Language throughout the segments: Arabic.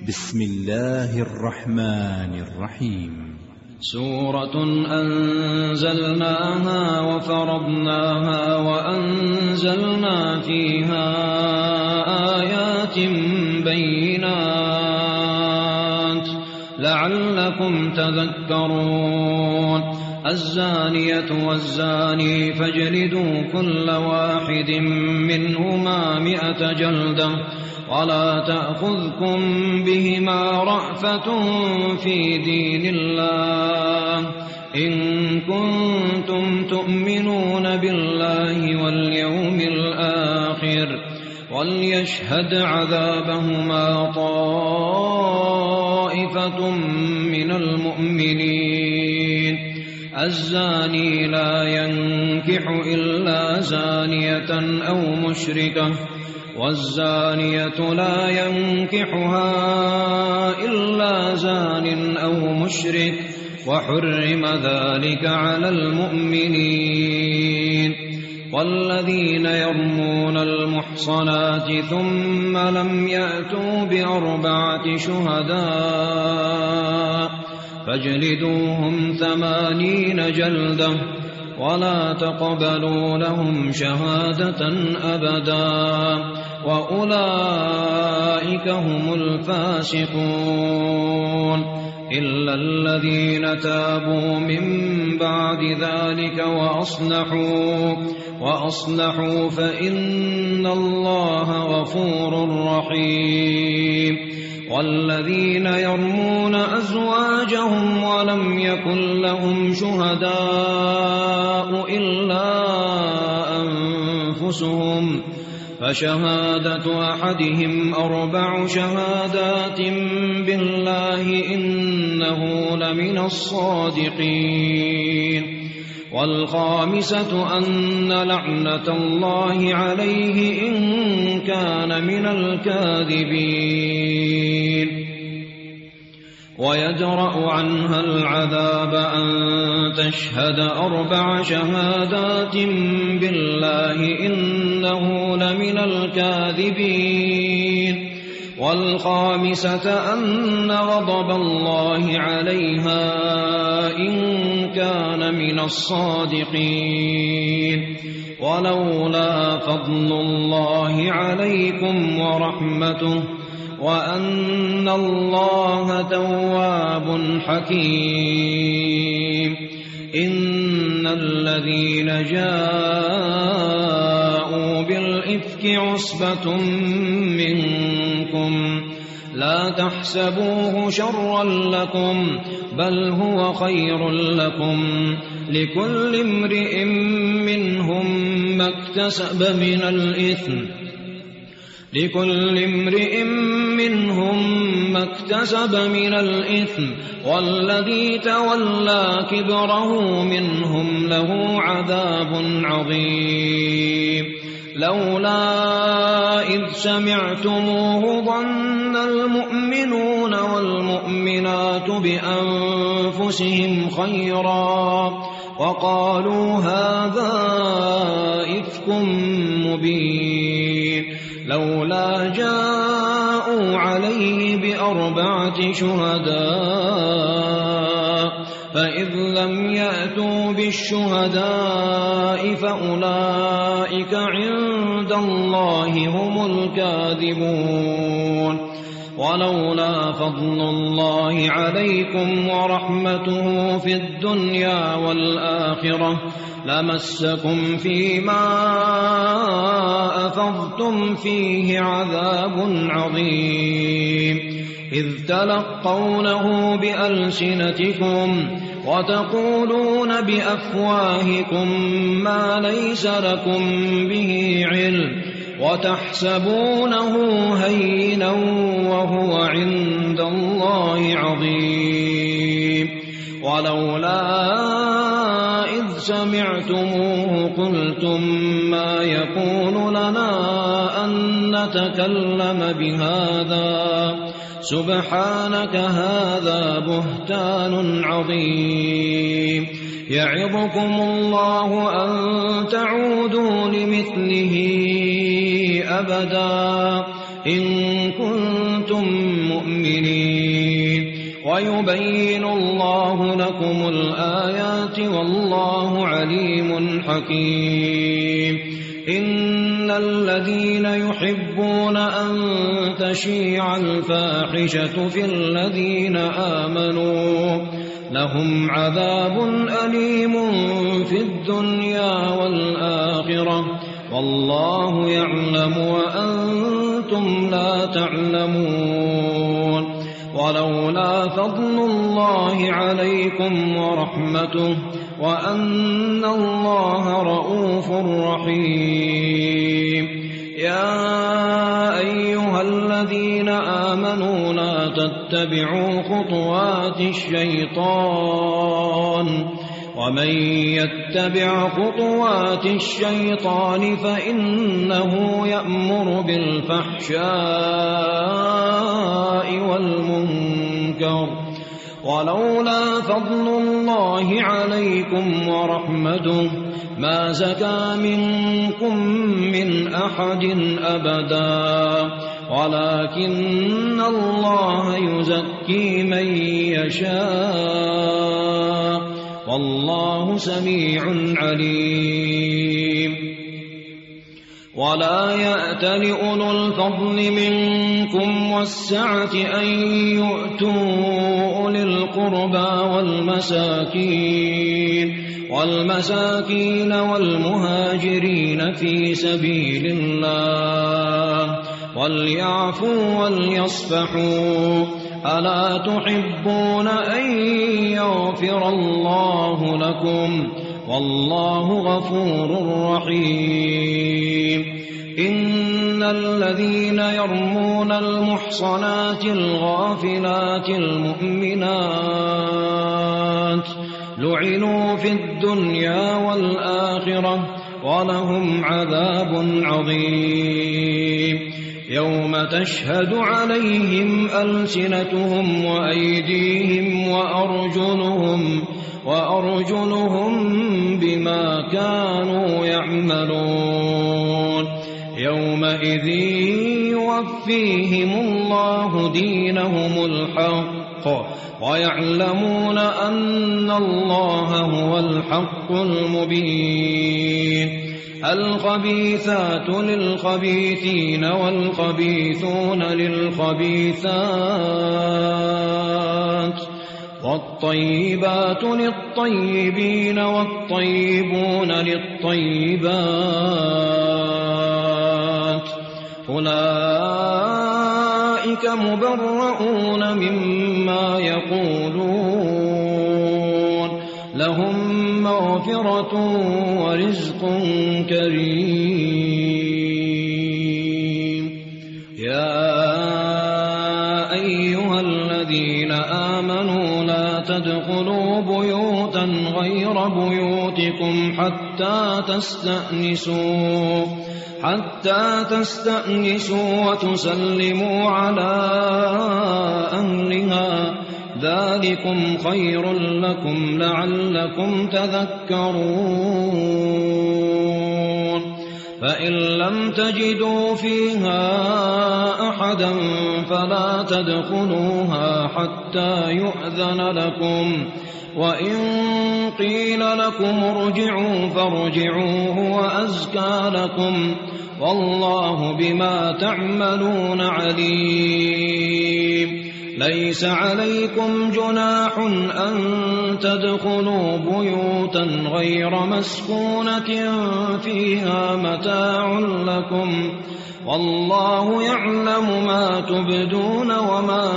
بسم الله الرحمن الرحيم. سورة أنزلناها وفرضناها وأنزلنا فيها آيات بينات لعلكم تذكرون. الزانية والزاني فاجلدوا كل واحد منهما 100 جلدة ولا تأخذكم بهما رأفة في دين الله إن كنتم تؤمنون بالله واليوم الآخر وليشهد عذابهما طائفة من المؤمنين. الزاني لا ينكح إلا زانية أو مشركة والزانية لا ينكحها إلا زان أو مشرك وحرم ذلك على المؤمنين. والذين يرمون المحصنات ثم لم يأتوا ب4 شهداء فاجلدوهم 80 جلدة ولا تقبلوا لهم شهادة أبدا وأولئك هم الفاسقون إلا الذين تابوا من بعد ذلك وأصلحوا فإن الله غفور رحيم. والذين يرمون أزواجهم ولم يكن لهم شهداء إلا أنفسهم فشهادة أحدهم 4 شهادات بالله إنه لمن الصادقين. والخامسة أن لعنة الله عليه إن كان من الكاذبين. ويدرأ عنها العذاب أن تشهد 4 شهادات بالله إنه لمن الكاذبين. والخامسة أن غضب الله عليها إن كان من الصادقين. ولولا فضل الله عليكم ورحمته وأن الله تواب حكيم. إن الذين جاءوا بالإفك عصبة منكم لا تحسبوه شرا لكم بل هو خير لكم لكل امرئ منهم ما اكتسب من الإثم والذي تولى كبره منهم له عذاب عظيم. لولا إذ سمعتموه ظن المؤمنون والمؤمنات بأنفسهم خيرا وقالوا هذا إفك مبين. لولا جاءوا عليه ب4 شهداء فإذ لم يأتوا بالشهداء فأولئك عند الله هم الكاذبون. ولولا فضل الله عليكم ورحمته في الدنيا والآخرة لمسكم فيما أفضتم فيه عذاب عظيم إذ تلقونه بألسنتكم وتقولون بأفواهكم ما ليس لكم به علم وتحسبونه هينا وهو عند الله عظيم. ولولا إذ سمعتموه قلتم ما يكون لنا أن نتكلم بهذا سبحانك هذا بهتان عظيم. يعظكم الله أن تعودوا لمثله أبدا إن كنتم مؤمنين المؤمنين ويبين الله لكم الآيات والله عليم حكيم. إن الذين يحبون أن تشيع الفاحشة في الذين آمنوا لهم عذاب أليم في الدنيا والآخرة والله يعلم وأنتم لا تعلمون. ولولا فضل الله عليكم ورحمته وأن الله رءوف رحيم. يا أيها الذين آمنوا لا تتبعوا خطوات الشيطان ومن يتبع خطوات الشيطان فإنه يأمر بالفحشاء والمنكر. ولولا فضل الله عليكم ورحمته ما زكى منكم من أحد أبدا ولكن الله يزكي من يشاء والله سميع عليم. ولا يأتل أولو الفضل منكم والسعة أن يؤتوا أولي القربى والمساكين والمهاجرين في سبيل الله وليعفوا وليصفحوا ألا تحبون أن يغفر الله لكم والله غفور رحيم. إن الذين يرمون المحصنات الغافلات المؤمنات لعنوا في الدنيا والآخرة ولهم عذاب عظيم. يوم تشهد عليهم ألسنتهم وأيديهم وأرجلهم بما كانوا يعملون. يومئذ يوفيهم الله دينهم الحق ويعلمون أن الله هو الحق المبين. الخبيثات للخبيثين والخبيثون للخبيثات والطيبات للطيبين والطيبون للطيبات أولئك مبرؤون مما يقولون لهم مغفرة ورزق كريم. يا أيها الذين آمنوا لا تدخلوا بيوتا غير بيوتكم حتى تستأنسوا وتسلموا على أهلها ذلكم خير لكم لعلكم تذكرون. فإن لم تجدوا فيها أحدا فلا تدخلوها حتى يؤذن لكم وإن قيل لكم ارجعوا فارجعوا هو أزكى لكم والله بما تعملون عليم. ليس عليكم جناح أن تدخلوا بيوتا غير مسكونة فيها متاع لكم والله يعلم ما تبدون وما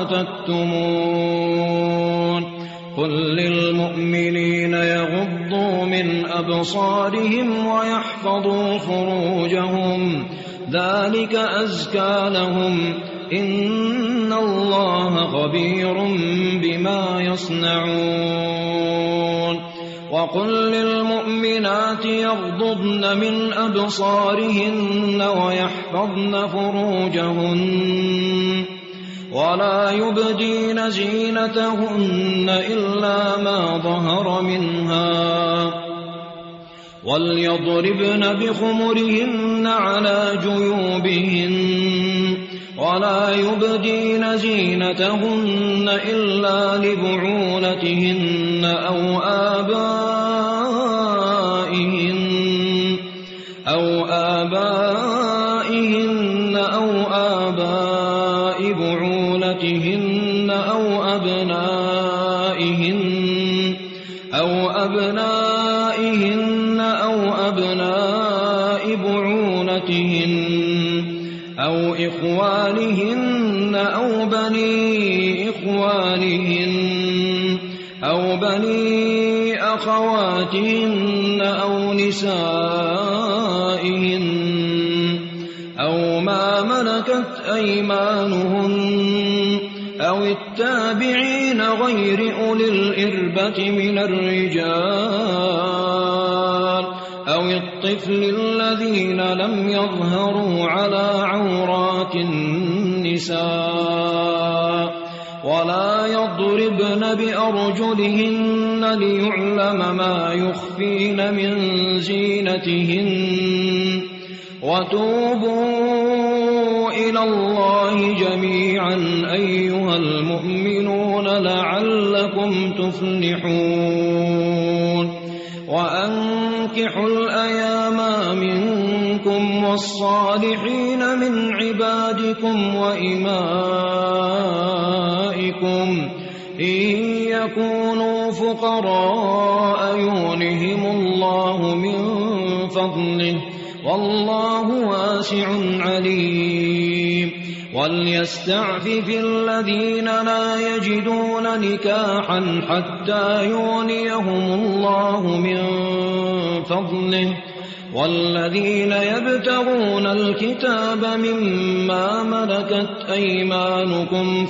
تكتمون. قل للمؤمنين يغضوا من أبصارهم ويحفظوا فروجهم ذلك أزكى لهم إن الله خبير بما يصنعون. وقل للمؤمنات يغضضن من أبصارهن ويحفظن فروجهن ولا يبدين زينتهن إلا ما ظهر منها وليضربن بخمرهن على جيوبهن ولا يبدين زينتهن إلا لبعولتهن أو آبائهن أو آباء بعولتهن أو أبنائهن أو أبناء بعولتهن أو إخوانهن أو بني إخوانهن أو بني أخواتهن أو نسائهن أو ما ملكت أيمانهن أو التابعين غير أولي الإربة من الرجال أو الطفل الذين لم يظهروا على عورات النساء ولا يضربن بأرجلهن ليعلم ما يخفين من زينتهن وتوبوا إلى الله جميعا أيها المؤمنون لعلكم تفلحون وأنكحوا الأيام منكم والصالحين من عبادكم وإمائكم إن يكونوا فقراء يغنهم الله من فضله والله واسع عليم وليستعفف الذين لا يجدون نكاحا حتى يغنيهم الله من فضله والذين يبتغون الكتاب مما ملكت أيمانكم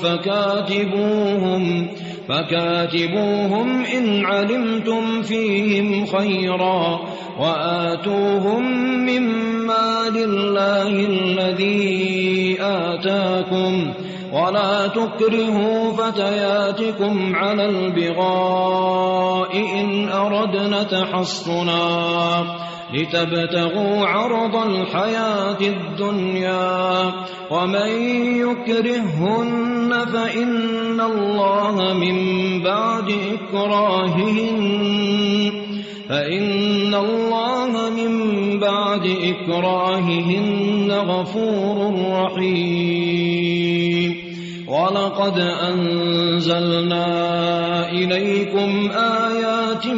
فكاتبوهم إن علمتم فيهم خيرا وآتوهم مما لله الذي آتاكم ولا تكرهوا فتياتكم على البغاء إن أردنا تحصنا لتبتغوا عرض الحياة الدنيا ومن يكرههن فإن الله من بعد إكراههن غفور رحيم ولقد أنزلنا إليكم آيات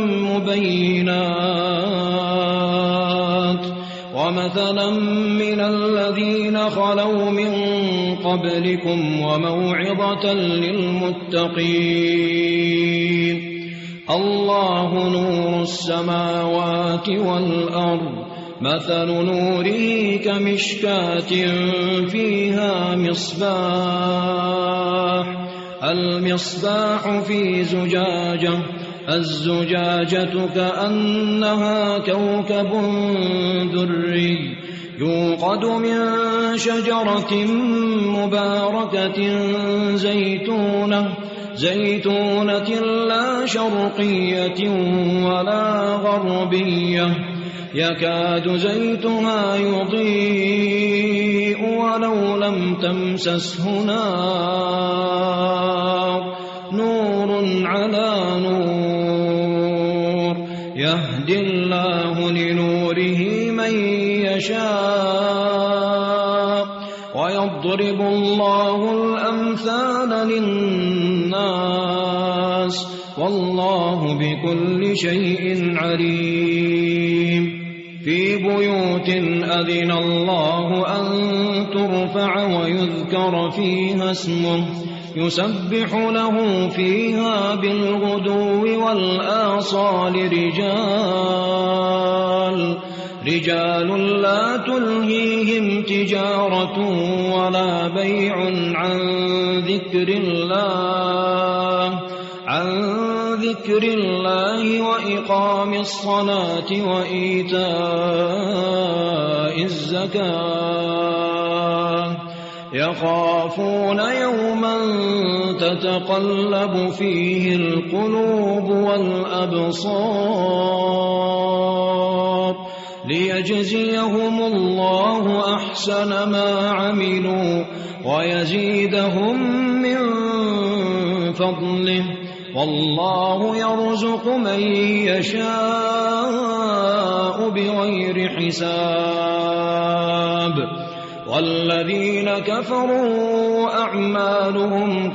مبينات ومثلا من الذين خلوا من قبلكم وموعظة للمتقين الله نور السماوات والأرض مثل نوره كمشكاة فيها المصباح في زجاجة الزجاجة كأنها كوكب دري يوقد من شجرة مباركة زيتونة لا شرقية ولا غربية يكاد زيتها يضيء ولو لم تمسسه نار نور على نور يهدي الله لنوره من يشاء ويضرب الله الأمثال للناس والله بكل شيء عليم في بيوت أذن الله أن ترفع ويذكر فيها اسمه يسبح له فيها بالغدو والآصال رجال لا تلهيهم تجارة ولا بيع عن ذكر الله وإقام الصلاة وإيتاء الزكاة يخافون يوما تتقلب فيه القلوب والأبصار ليجزيهم الله أحسن ما عملوا ويزيدهم من فضله والله يرزق من يشاء بغير حساب والذين كفروا أعمالهم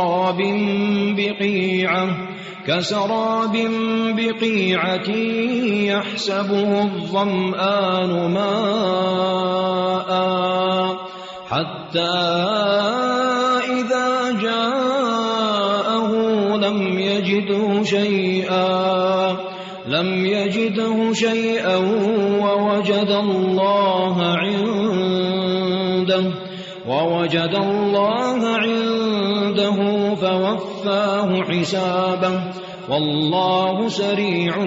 كسراب بقيعة يحسبه الظمآن ماء حتى إذا جاءه لم يجده شيئا ووجد الله عنده فوفاه حسابه والله سريع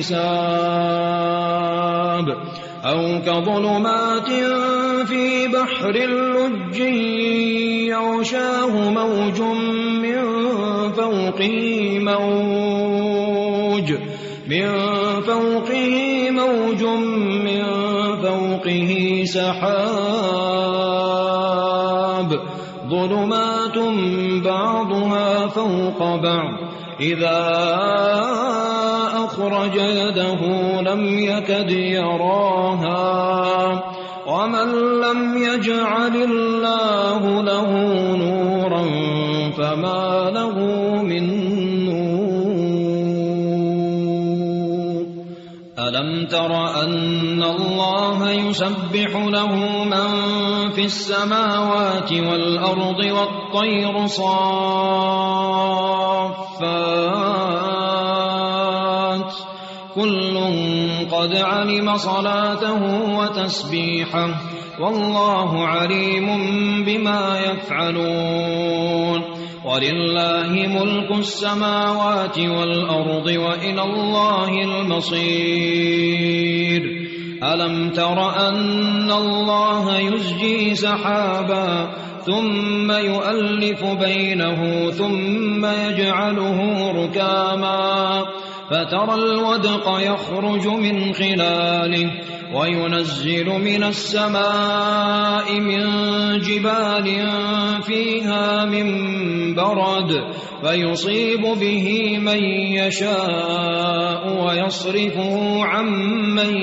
الحساب أو كظلمات في بحر لج يغشاه موج من فوقه سحاب ظلمات بعضها فوق بعض إذا أخرج يده لم يكد يراها ومن لم يجعل الله له نورا فما له من نور ألم تر أن الله يسبح له من في السماوات والأرض والطير صافات كل قد علم صلاته وتسبيحه والله عليم بما يفعلون ولله ملك السماوات والأرض وإلى الله المصير ألم تر أن الله يزجي سحابا ثم يؤلف بينه ثم يجعله ركاما فترى الودق يخرج من خلاله وينزل من السماء من جبال فيها من برد فيصيب به من يشاء ويصرفه عن من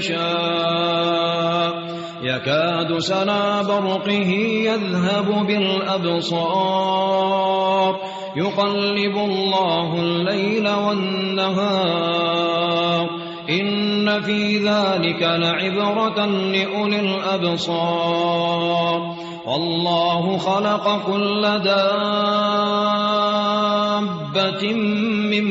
يشاء يكاد سنا برقه يذهب بالأبصار يقلب الله الليل والنهار إن في ذلك لعبرة لأولي الأبصار والله خلق كل دابة من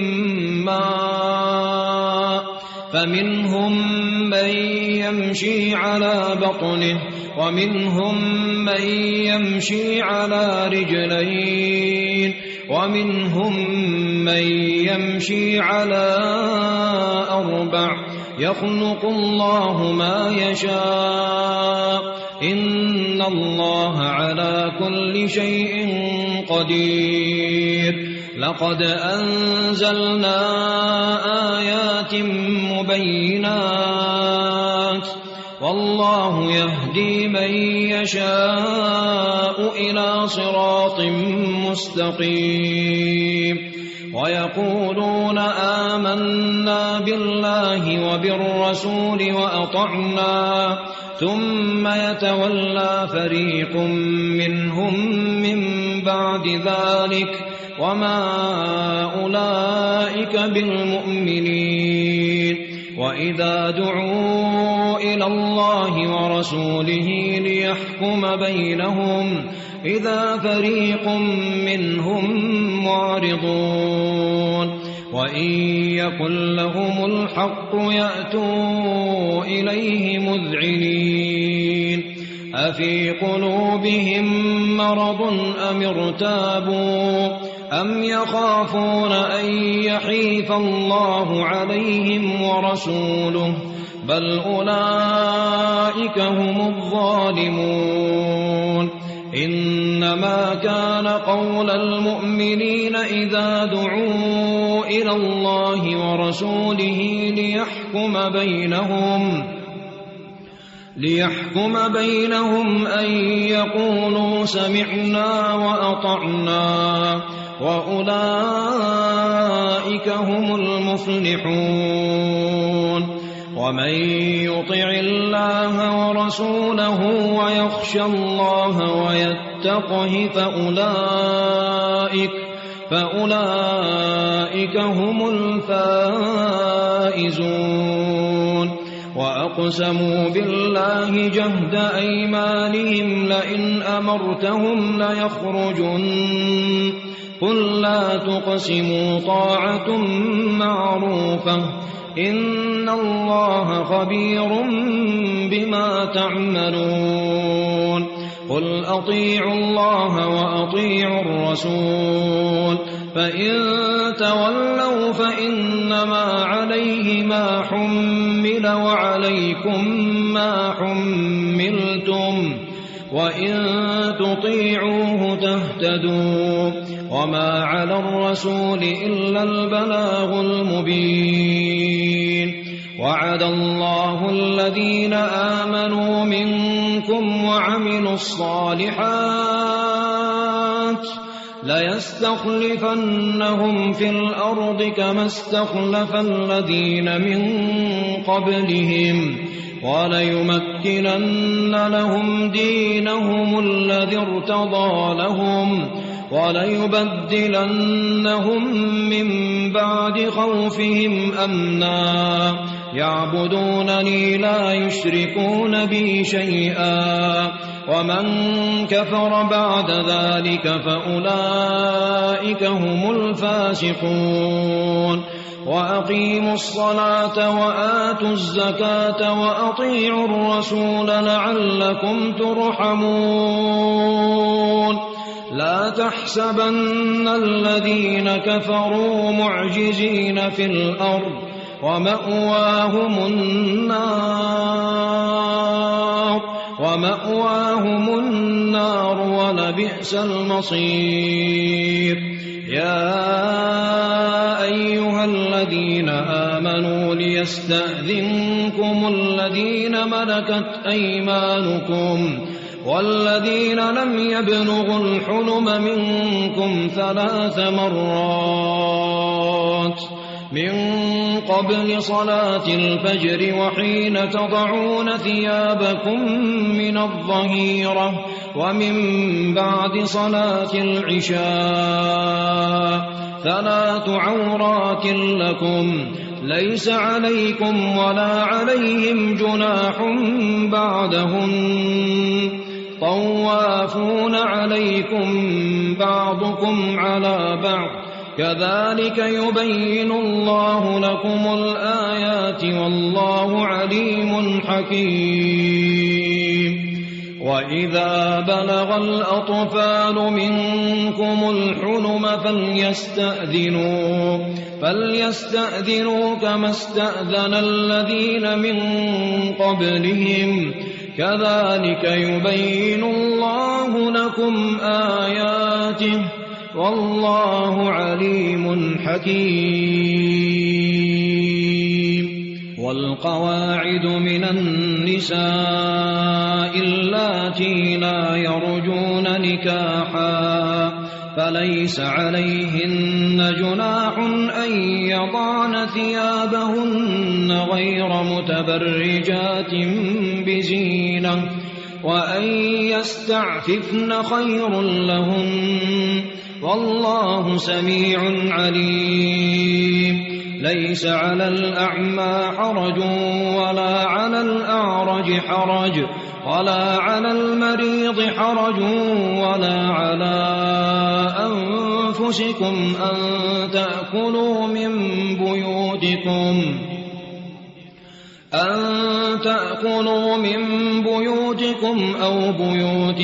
ماء فمنهم من يمشي على بطنه ومنهم من يمشي على رجلين ومنهم من يمشي على أربع يخلق الله ما يشاء إن الله على كل شيء قدير لقد أنزلنا آيات مبينات والله يهدي من يشاء إلى صراط مستقيم ويقولون آمنا بالله وبالرسول وأطعنا ثم يتولى فريق منهم من بعد ذلك وما أولئك بالمؤمنين وإذا دعوا إلى الله ورسوله ليحكم بينهم إذا فريق منهم معرضون وإن يكن لهم الحق يأتوا إليه مذعنين أفي قلوبهم مرض أم ارتابوا أم يخافون أن يحيف الله عليهم ورسوله بل أولئك هم الظالمون إنما كان قول المؤمنين إذا دعوا إلى ليحكم بينهم أن يقولوا سمعنا وأطعنا وأولئك هم المفلحون ومن يطع الله ورسوله ويخشى الله ويتقه فأولئك هم الفائزون وأقسموا بالله جهد أيمانهم لئن أمرتهم ليخرجن قل لا تقسموا طاعة معروفة إن الله خبير بما تعملون قل أطيعوا الله وأطيعوا الرسول فإن تولوا فإنما عليه ما حمل وعليكم ما حملتم وإن تطيعوه تهتدوا وما على الرسول إلا البلاغ المبين وعد الله الذين آمنوا منكم وعملوا الصالحات ليستخلفنهم في الأرض كما استخلف الذين من قبلهم وليمكنن لهم دينهم الذي ارتضى لهم وليبدلنهم من بعد خوفهم أمنا يعبدونني لا يشركون بي شيئا ومن كفر بعد ذلك فأولئك هم الفاسقون وأقيموا الصلاة وآتوا الزكاة وأطيعوا الرسول لعلكم ترحمون لا تحسبن الذين كفروا معجزين في الأرض ومأواهم النار ولبئس المصير يا أيها الذين آمنوا ليستأذنكم الذين ملكت أيمانكم والذين لم يبلغوا الحلم منكم 3 مرات من قبل صلاة الفجر وحين تضعون ثيابكم من الظهيرة ومن بعد صلاة العشاء 3 عورات لكم ليس عليكم ولا عليهم جناح بعدهن طوافون عليكم بعضكم على بعض كذلك يبين الله لكم الآيات والله عليم حكيم وإذا بلغ الأطفال منكم الحلم فليستأذنوا كما استأذن الذين من قبلهم كذلك يبين الله لكم آياته والله عليم حكيم والقواعد من النساء اللاتي لا يرجون نكاحا فليس عليهن جناح أن يضعن ثيابهن غير متبرجات بزينة وأن يستعففن خير لهن والله سميع عليم ليس على الأعمى حرج ولا على الأعرج حرج ولا على المريض حرج ولا على أنفسكم أن تأكلوا من بيوتكم أو بيوت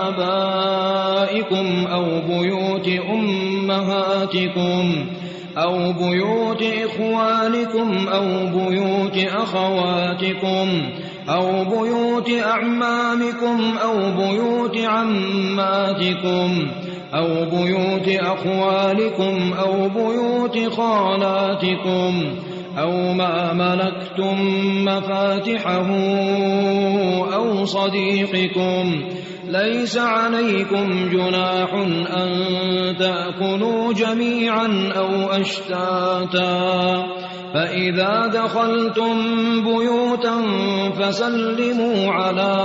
آبائكم أو بيوت أمهاتكم أو بيوت إخوانكم أو بيوت أخواتكم أو بيوت أعمامكم أو بيوت عماتكم أو بيوت أخوالكم أو بيوت خالاتكم أو ما ملكتم مفاتحه أو صديقكم ليس عليكم جناح أن تأكلوا جميعا أو أشتاتا فإذا دخلتم بيوتا فسلموا على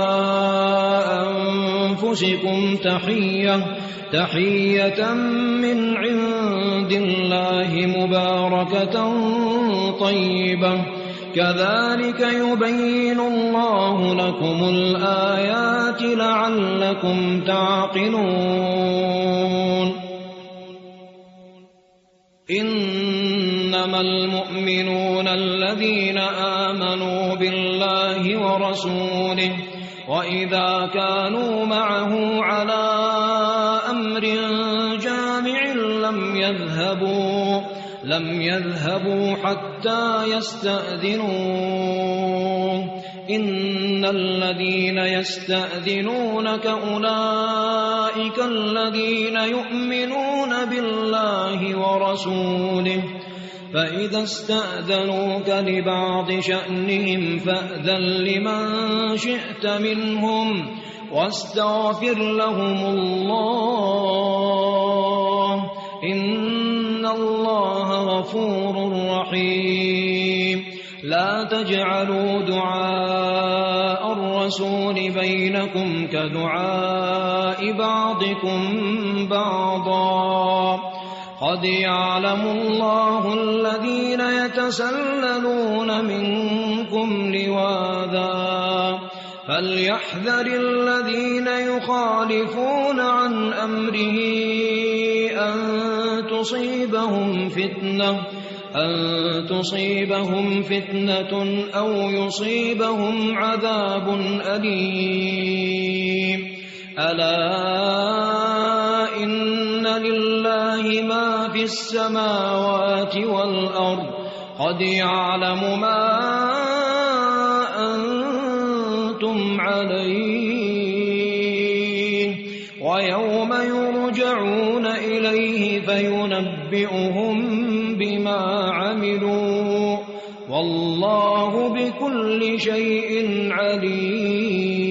أنفسكم تحية من عند الله مباركة طيبة كذلك يبين الله لكم الآيات لعلكم تعقلون إنما المؤمنون الذين آمنوا بالله ورسوله وإذا كانوا معه على أمر جامع لم يذهبوا حتى يستأذنوه إن الذين يستأذنونك أولئك الذين يؤمنون بالله ورسوله فإذا استأذنوك لبعض شأنهم فأذن لمن شئت منهم واستغفر لهم الله إن الله غفور رحيم لا تجعلوا دعاء الرسول بينكم كدعاء بعضكم بعضا قد يعلم الله الذين يتسللون منكم لواذا فليحذر الذين يخالفون عن أمره أن تصيبهم فتنة أو يصيبهم عذاب أليم ألا إن لله ما في السماوات والأرض قد يعلم ما أنتم عليه ويوم يرجعون إليه فينبئهم بما عملوا والله بكل شيء عليم